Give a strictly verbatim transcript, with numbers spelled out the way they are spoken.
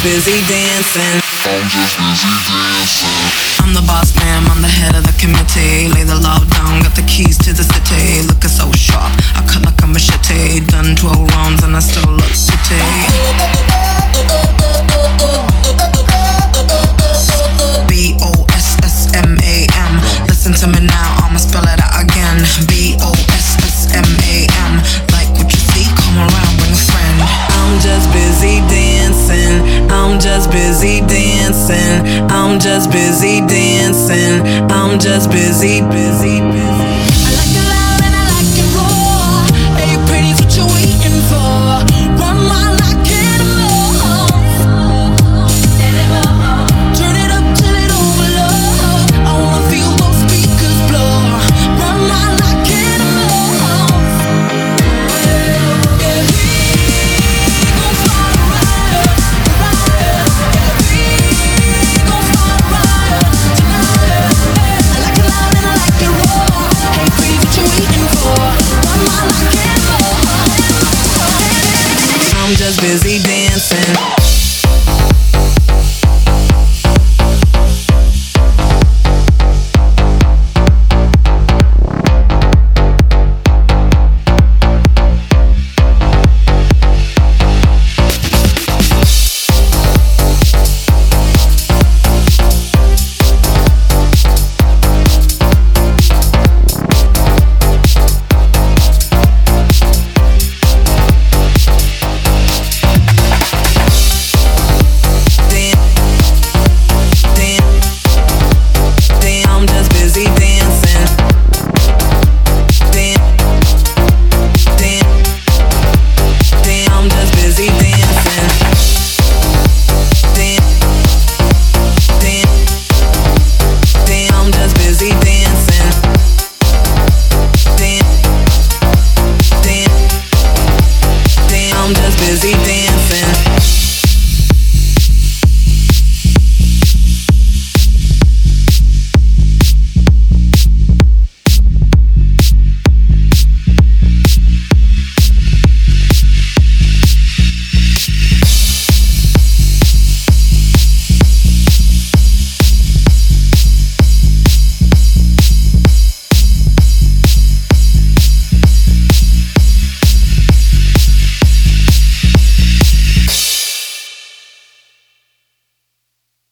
busy dancing. I'm just busy dancing. I'm the boss man, I'm the head of the committee. Lay the law down, got the keys to the city. Looking so sharp, I cut like a machete. Done twelve rounds and I still look pretty. B O S S M A M. Listen to me now, I'ma spell it out again. B O S S M A M. Like what you see, come around, bring a friend. I'm just busy dancing. I'm just busy dancing. I'm just busy dancing. I'm just busy, busy, busy. I like it loud and I like it raw. Hey, pretty's what you waiting for. Run my like it more. Turn it up till it overload. I wanna feel those speakers blow. Run my like it more. Yeah, we gon' start a riot, a riot. Yeah, we gon' start a riot tonight. I like it loud and I like it raw. Hey, pretty, what you waiting for? Run my like it more. I'm just busy dancing. Busy dancing.